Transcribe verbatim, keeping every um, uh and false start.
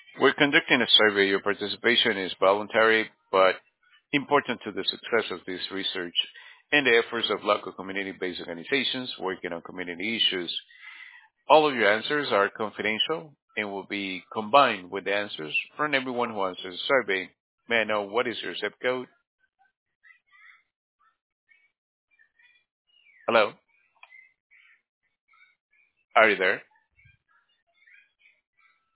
We're conducting a survey. Your participation is voluntary, but important to the success of this research and the efforts of local community-based organizations working on community issues. All of your answers are confidential and will be combined with the answers from everyone who answers the survey. May I know what is your zip code? Hello? Are you there?